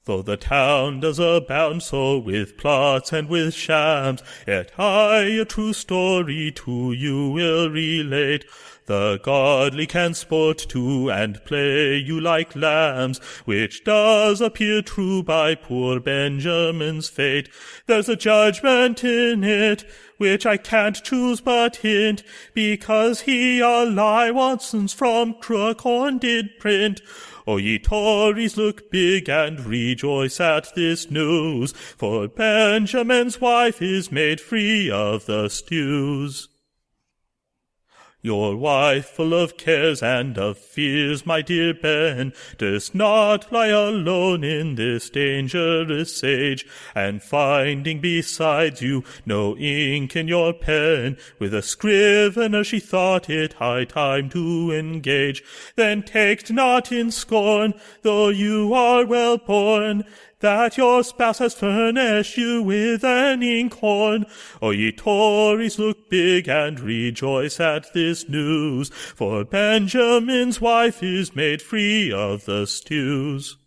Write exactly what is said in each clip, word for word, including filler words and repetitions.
Though the town does abound so with plots and with shams, yet I a true story to you will relate. The godly can sport too and play you like lambs, which does appear true by poor Benjamin's fate. There's a judgment in it, which I can't choose but hint, because he a lie once from Crookhorn did print. O ye Tories, look big and rejoice at this news, for Benjamin's wife is made free of the stews. Your wife, full of cares and of fears, my dear Ben, does not lie alone in this dangerous age, and finding besides you no ink in your pen, with a scrivener she thought it high time to engage. Then take't not in scorn, though you are well born, that your spouse has furnished you with an inkhorn. O ye Tories, look big and rejoice at this news, for Benjamin's wife is made free of the stews.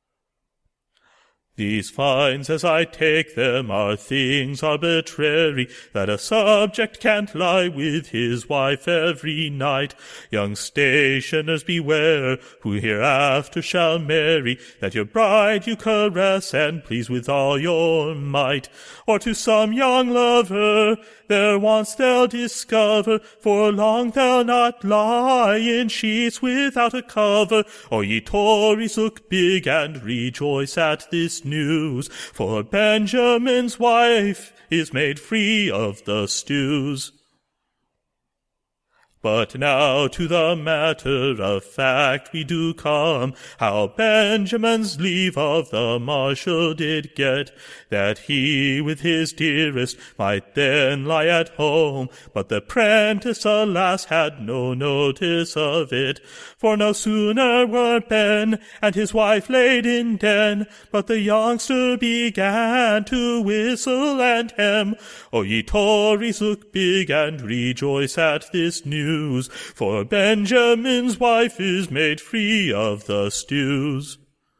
These fines, as I take them, are things arbitrary, that a subject can't lie with his wife every night. Young stationers, beware, who hereafter shall marry, that your bride you caress and please with all your might. Or to some young lover their wants they'll discover, for long they'll not lie in sheets without a cover. O ye Tories, look big and rejoice at this news, for Benjamin's wife is made free of the stews. But now to the matter of fact we do come, how Benjamin's leave of the marshal did get, that he with his dearest might then lie at home, but the prentice, alas, had no notice of it. For no sooner were Ben and his wife laid in den, but the youngster began to whistle and hem. O ye Tories, look big and rejoice at this news, for Benjamin's wife is made free of the stews.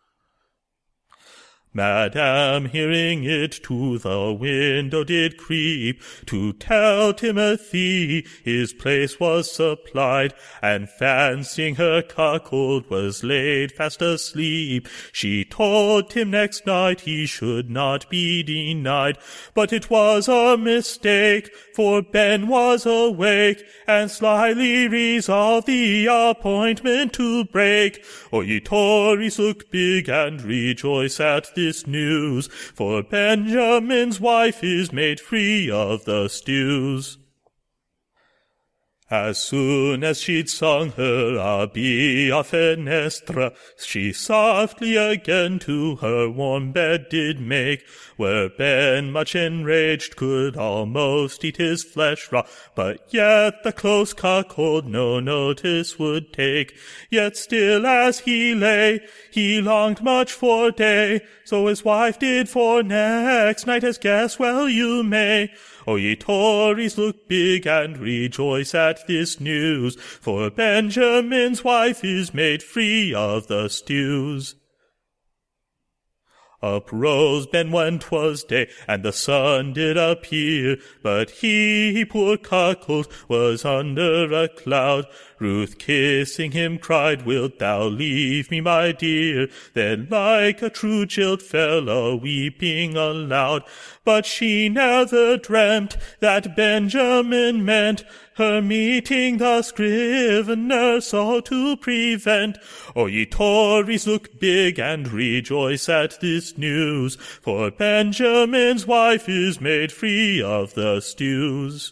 Madam, hearing it, to the window did creep, to tell Timothy his place was supplied, and fancying her cuckold was laid fast asleep, she told him next night he should not be denied. But it was a mistake, for Ben was awake, and slyly resolved the appointment to break. O ye Tories, look big and rejoice at this This news, for Benjamin's wife is made free of the stews. As soon as she'd sung her Abia Fenestra, she softly again to her warm bed did make, where Ben, much enraged, could almost eat his flesh raw, but yet the close cuckold no notice would take. Yet still as he lay, he longed much for day, so his wife did for next night, as guess well you may. O ye Tories, look big and rejoice at this news, for Benjamin's wife is made free of the stews. Up rose Ben when 'twas day, and the sun did appear, but he, poor cuckold, was under a cloud. Ruth, kissing him, cried, Wilt thou leave me, my dear? Then like a true jilt fell a-weeping aloud. But she never dreamt that Benjamin meant her meeting the scrivener so to prevent. O ye Tories, look big and rejoice at this news, for Benjamin's wife is made free of the stews.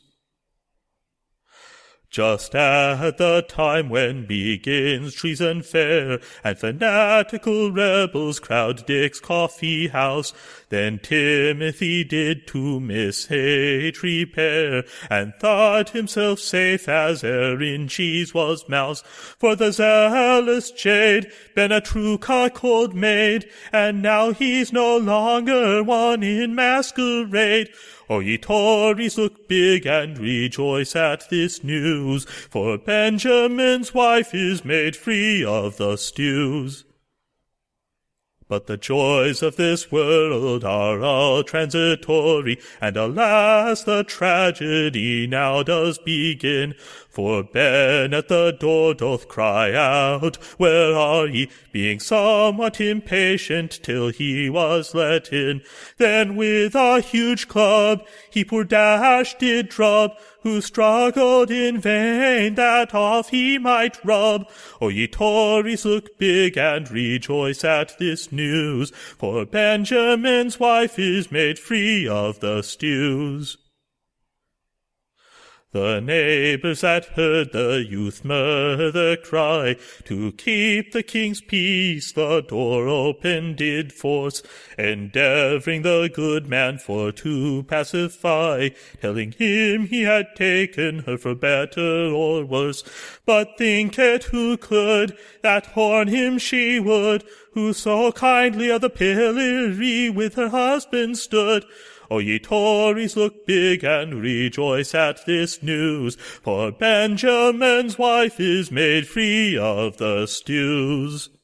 Just at the time when begins treason fair, and fanatical rebels crowd Dick's coffee house, then Timothy did to Miss Hate repair, and thought himself safe as e'er in cheese was mouse. For the zealous jade been a true cuckold made, and now he's no longer one in masquerade. O ye Tories, look big and rejoice at this news, for Benjamin's wife is made free of the stews. But the joys of this world are all transitory, and alas, the tragedy now does begin. For Ben at the door doth cry out, Where are ye? Being somewhat impatient till he was let in. Then with a huge club he poor Dash did drub, who struggled in vain that off he might rub. O ye Tories, look big and rejoice at this news, for Benjamin's wife is made free of the stews. The neighbours that heard the youth mother cry, to keep the king's peace the door open did force, endeavouring the good man for to pacify, telling him he had taken her for better or worse. But think it who could, that horn him she would, who so kindly of the pillory with her husband stood. O ye Tories, look big and rejoice at this news, for Benjamin's wife is made free of the stews.